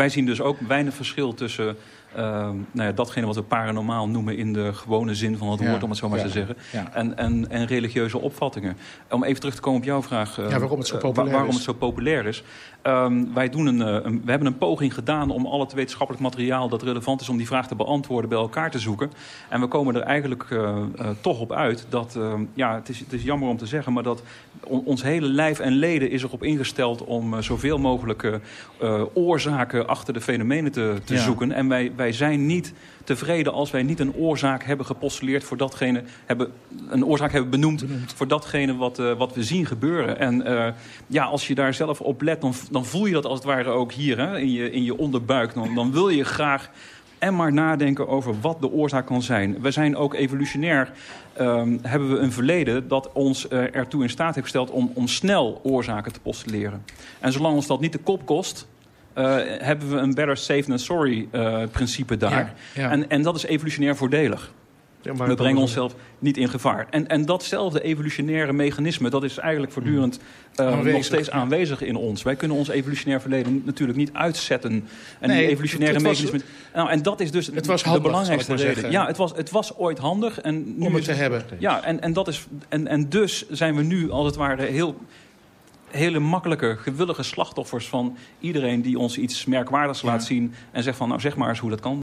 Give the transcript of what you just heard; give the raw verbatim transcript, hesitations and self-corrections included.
wij zien dus ook weinig verschil tussen Uh, nou ja, datgene wat we paranormaal noemen in de gewone zin van het woord, ja, om het zo maar ja, te zeggen. Ja. En, en, en religieuze opvattingen. Om even terug te komen op jouw vraag. Uh, ja, waarom het zo populair uh, waarom is. Het zo populair is. Um, wij doen een, een, we hebben een poging gedaan om al het wetenschappelijk materiaal dat relevant is om die vraag te beantwoorden bij elkaar te zoeken. En we komen er eigenlijk uh, uh, toch op uit dat, uh, ja, het is, het is jammer om te zeggen, maar dat on, ons hele lijf en leden is erop ingesteld om uh, zoveel mogelijk uh, uh, oorzaken achter de fenomenen te, te ja. zoeken. En wij, wij zijn niet tevreden als wij niet een oorzaak hebben gepostuleerd voor datgene, hebben, een oorzaak hebben benoemd, benoemd. voor datgene wat, uh, wat we zien gebeuren. En uh, ja, als je daar zelf op let, dan, dan voel je dat als het ware ook hier, hè, in, je, in je onderbuik. Dan, dan wil je graag en maar nadenken over wat de oorzaak kan zijn. We zijn ook evolutionair, um, hebben we een verleden dat ons uh, ertoe in staat heeft gesteld om, om snel oorzaken te postuleren. En zolang ons dat niet de kop kost, Uh, hebben we een better safe than sorry uh, principe daar. Ja, ja. En, en dat is evolutionair voordelig. Ja, we brengen onszelf niet in gevaar. En, en datzelfde evolutionaire mechanisme, dat is eigenlijk voortdurend uh, aanwezig, nog steeds aanwezig in ons. Wij kunnen ons evolutionair verleden natuurlijk niet uitzetten. En nee, die evolutionaire het, het mechanismen. Was, nou, en dat is dus het was de handig, belangrijkste reden. Ja, het was, het was ooit handig. En nu om het is, te hebben. Ja, en, en, dat is, en, en dus zijn we nu als het ware heel hele makkelijke, gewillige slachtoffers van iedereen die ons iets merkwaardigs laat ja. zien en zegt van, nou zeg maar eens hoe dat kan.